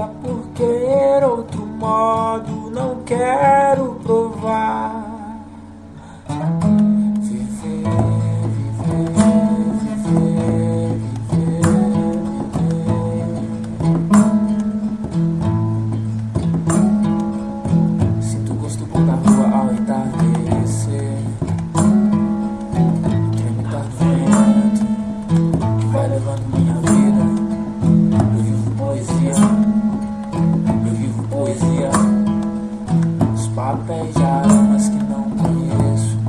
por querer outro modo, não quero provar. Viver, viver, viver, viver. Sinto o gosto bom da rua ao entardecer. O trem tá vento que vai levando minha vida. Eu vivo poesia, eu vivo poesia. Os papéis de aromas que não conheço,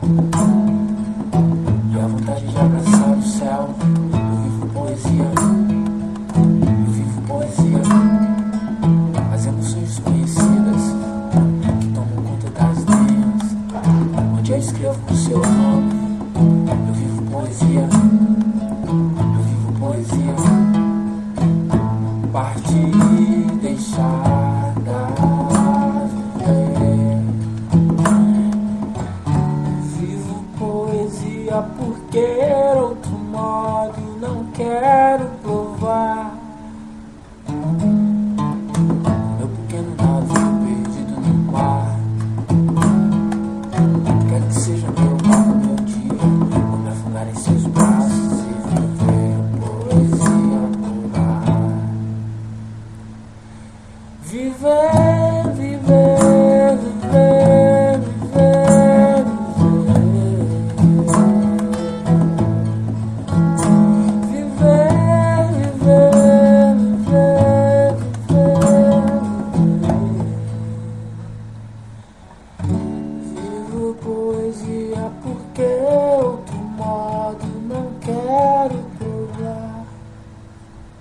e a vontade de abraçar o céu. Eu vivo poesia, eu vivo poesia. As emoções desconhecidas que tomam conta das minhas, onde eu escrevo o seu nome. Eu vivo poesia, eu vivo poesia. Partir, deixar, dar, viver. Vivo poesia por querer outro modo, não quero provar. Meu pequeno navio perdido no mar, quero que seja meu barco, meu dia. Vou me afundar em seus braços e viver poesia.